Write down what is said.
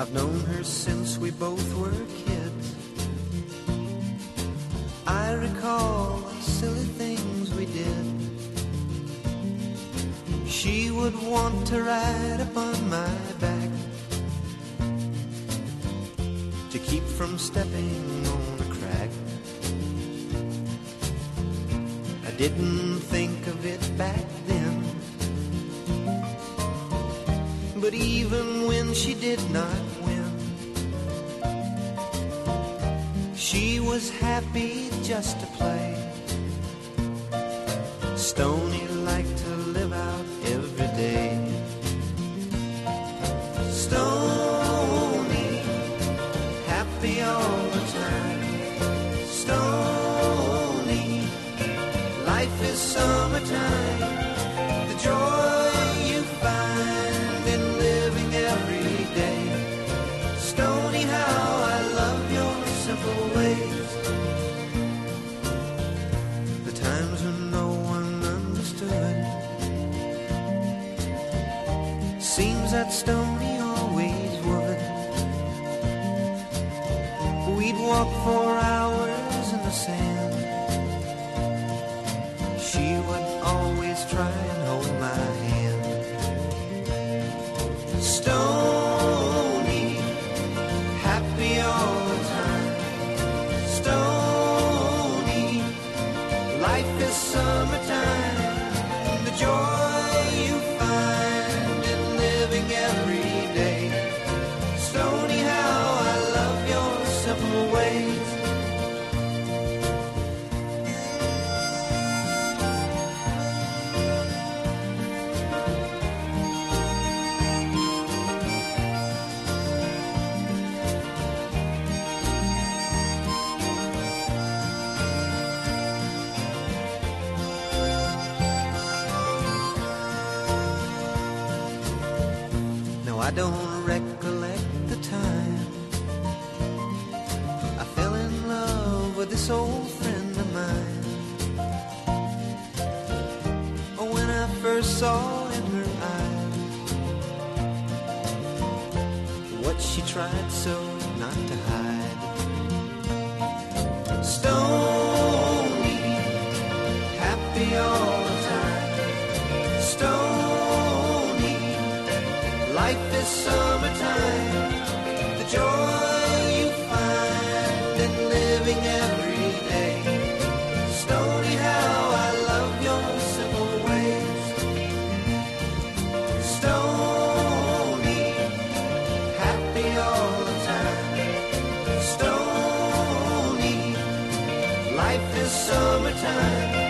I've known her since we both were kids. I recall silly things we did. She would want to ride upon my back to keep from stepping on a crack. I didn't think of it back then, but even when she did not win, she was happy just to play. Stoney liked to live out every day. Stoney, happy all the time. Stoney, life is summertime. The joy you find in living every day. Stoney, how I love your simple ways. The times when no one understood, seems that Stoney always would. We'd walk for hours in the sand. She would always try and hold my hand. Stoney, happy all the time. Stoney, life is summertime. The joy you find in living every day. Stoney, how I love your simple ways. I don't recollect the time I fell in love with this old friend of mine. Oh, when I first saw in her eyes what she tried so not to hide. Stoney, happy all the time. Stoney, life is summertime. The joy you find in living every day. Stoney, how I love your simple ways. Stoney, happy all the time. Stoney, life is summertime.